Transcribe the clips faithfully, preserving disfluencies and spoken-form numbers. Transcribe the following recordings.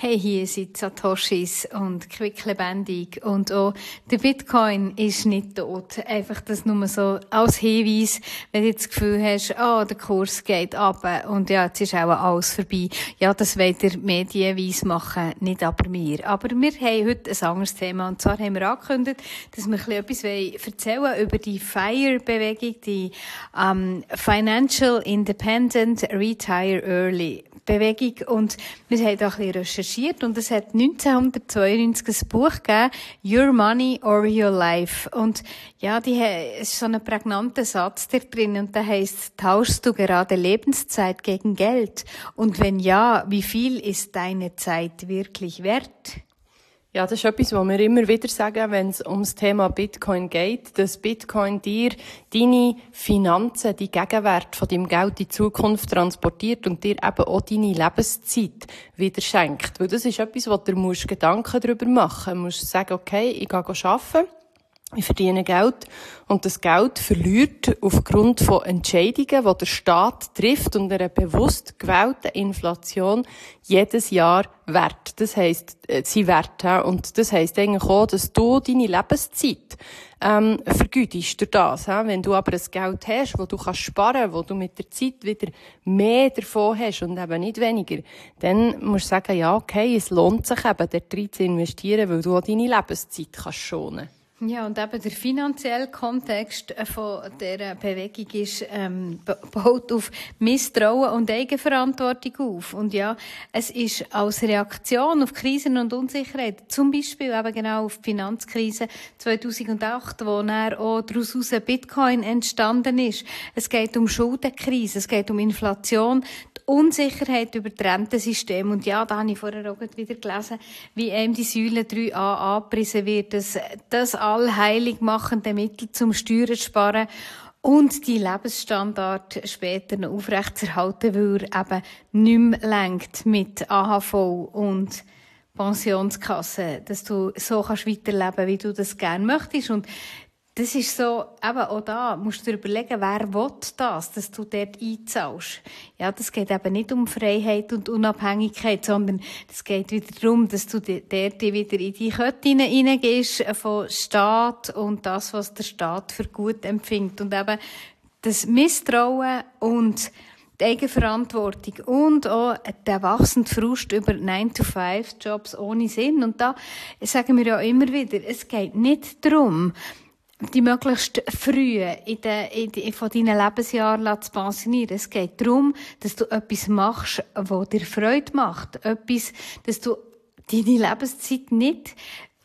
Hey, hier sind Satoshis und quicklebendig und auch der Bitcoin ist nicht tot. Einfach das nur so als Hinweis, wenn du das Gefühl hast, ah, oh, der Kurs geht runter und ja, jetzt ist auch alles vorbei. Ja, das wollt ihr medienweise machen, nicht aber mir. Aber wir haben heute ein anderes Thema und zwar haben wir angekündigt, dass wir ein bisschen etwas erzählen über die FIRE-Bewegung, die um, Financial Independent Retire Early Bewegung. Und wir haben da ein bisschen recherchiert und es hat neunzehnhundertzweiundneunzig ein Buch gegeben, Your Money or Your Life. Und ja, die, es ist so ein prägnanter Satz da drin und der heisst, tauschst du gerade Lebenszeit gegen Geld? Und wenn ja, wie viel ist deine Zeit wirklich wert? Ja, das ist etwas, was wir immer wieder sagen, wenn es ums Thema Bitcoin geht, dass Bitcoin dir deine Finanzen, die Gegenwert von deinem Geld in die Zukunft transportiert und dir eben auch deine Lebenszeit wieder schenkt. Weil das ist etwas, wo du musst Gedanken darüber machen. Du musst sagen, okay, ich gehe arbeiten. Ich verdiene Geld und das Geld verliert aufgrund von Entscheidungen, die der Staat trifft und einer bewusst gewählten Inflation jedes Jahr Wert. Das heisst, sie Wert. Und das heisst eigentlich auch, dass du deine Lebenszeit ähm, vergütest durch das. He? Wenn du aber ein Geld hast, das du kannst sparen, wo du mit der Zeit wieder mehr davon hast und eben nicht weniger, dann musst du sagen, ja, okay, es lohnt sich eben, dort rein zu investieren, weil du auch deine Lebenszeit kannst schonen. Ja, und eben der finanzielle Kontext von dieser Bewegung ist, ähm, baut auf Misstrauen und Eigenverantwortung auf. Und ja, es ist als Reaktion auf Krisen und Unsicherheit, zum Beispiel eben genau auf die Finanzkrise zweitausendacht, wo dann auch daraus Bitcoin entstanden ist. Es geht um Schuldenkrise, es geht um Inflation, die Unsicherheit über das Rentensystem. Und ja, da habe ich vorher auch wieder gelesen, wie eben die Säule drei a angepriesen wird, dass das allheilig machende Mittel zum Steuern sparen und die Lebensstandard später noch aufrechtzuerhalten, weil er eben nicht mehr lenkt mit A H V und Pensionskasse, dass du so kannst weiterleben, wie du das gerne möchtest. Und das ist so, eben auch da musst du dir überlegen, wer will das, dass du dort einzahlst. Ja, das geht eben nicht um Freiheit und Unabhängigkeit, sondern es geht wieder darum, dass du dort wieder in die Kette hineingehst von Staat und das, was der Staat für gut empfindet. Und eben das Misstrauen und die Eigenverantwortung und auch der wachsende Frust über nine to five Jobs ohne Sinn. Und da sagen wir ja immer wieder, es geht nicht darum, die möglichst früh in de, in de, von deinen Lebensjahren zu pensionieren. Es geht darum, dass du etwas machst, was dir Freude macht. Etwas, dass du deine Lebenszeit nicht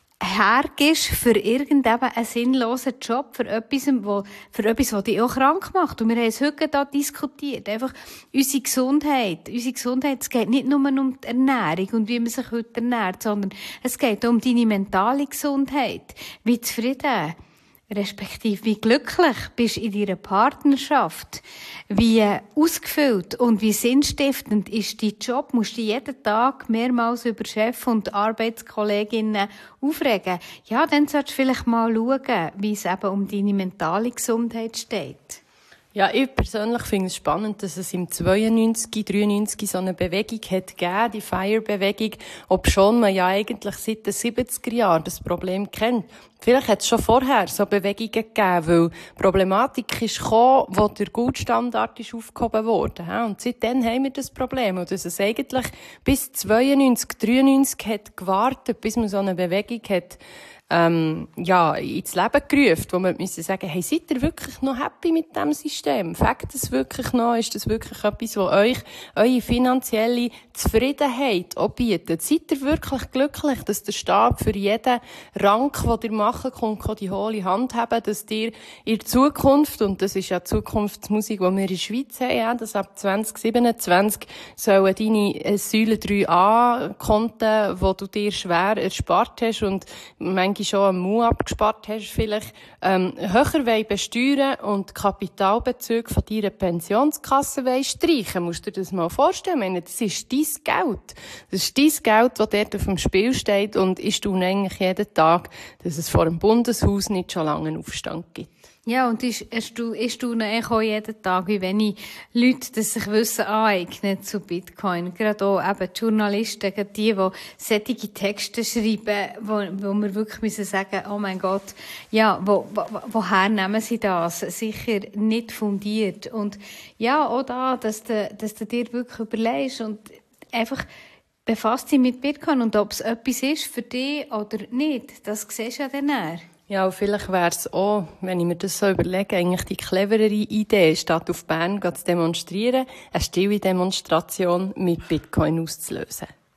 hergibst für irgendeinen sinnlosen Job, für etwas, wo, für etwas, was dich auch krank macht. Und wir haben es heute da diskutiert. Einfach unsere Gesundheit. Unsere Gesundheit, es geht nicht nur um die Ernährung und wie man sich heute ernährt, sondern es geht um deine mentale Gesundheit. Wie zufrieden, respektive wie glücklich bist du in deiner Partnerschaft, wie ausgefüllt und wie sinnstiftend ist dein Job, musst du jeden Tag mehrmals über Chef und Arbeitskolleginnen aufregen. Ja, dann solltest du vielleicht mal schauen, wie es eben um deine mentale Gesundheit steht. Ja, ich persönlich finde es spannend, dass es im zweiundneunzig, dreiundneunzig so eine Bewegung hat gegeben, die FIRE-Bewegung, obschon man ja eigentlich seit den siebziger Jahren das Problem kennt. Vielleicht hat es schon vorher so Bewegungen gegeben, weil die Problematik ist gekommen, wo der Goldstandard ist aufgehoben wurde. Und seitdem haben wir das Problem. Und dass es eigentlich bis zweiundneunzig, dreiundneunzig hat gewartet, bis man so eine Bewegung hat, ähm, ja, ins Leben gerufen, wo man müssen sagen, hey, seid ihr wirklich noch happy mit diesem System? Fängt es wirklich noch? Ist das wirklich etwas, was euch eure finanzielle Zufriedenheit auch bietet? Seid ihr wirklich glücklich, dass der Staat für jeden Rank, den ihr machen könnt, die hohle Hand haben, dass ihr in Zukunft, und das ist ja die Zukunftsmusik, die wir in der Schweiz haben, ja, dass ab zwanzig siebenundzwanzig sollen deine Säule drei a Konten, die du dir schwer erspart hast und manchmal schon am Mu abgespart hast, vielleicht, ähm, höher wollen besteuern und Kapitalbezüge von deiner Pensionskasse wollen streichen. Musst du dir das mal vorstellen? Ich meine, das ist dein Geld. Das ist dein Geld, das dort auf dem Spiel steht und ich staune eigentlich jeden Tag, dass es vor dem Bundeshaus nicht schon lange einen Aufstand gibt. Ja, und ich, ich staune eigentlich auch jeden Tag, wie wenig Leute das sich Wissen aneignen zu Bitcoin. Gerade auch eben die Journalisten, die, die solche Texte schreiben, wo, wo wir wirklich müssen sagen, oh mein Gott, ja, wo, wo, woher nehmen sie das? Sicher nicht fundiert. Und ja, auch da, dass du, dass du dir wirklich überlegst und einfach befasst dich mit Bitcoin und ob es etwas ist für dich oder nicht, das siehst du ja dann eher. Ja, und vielleicht wäre es auch, wenn ich mir das so überlege, eigentlich die cleverere Idee, statt auf Bern zu demonstrieren, eine stille Demonstration mit Bitcoin auszulösen.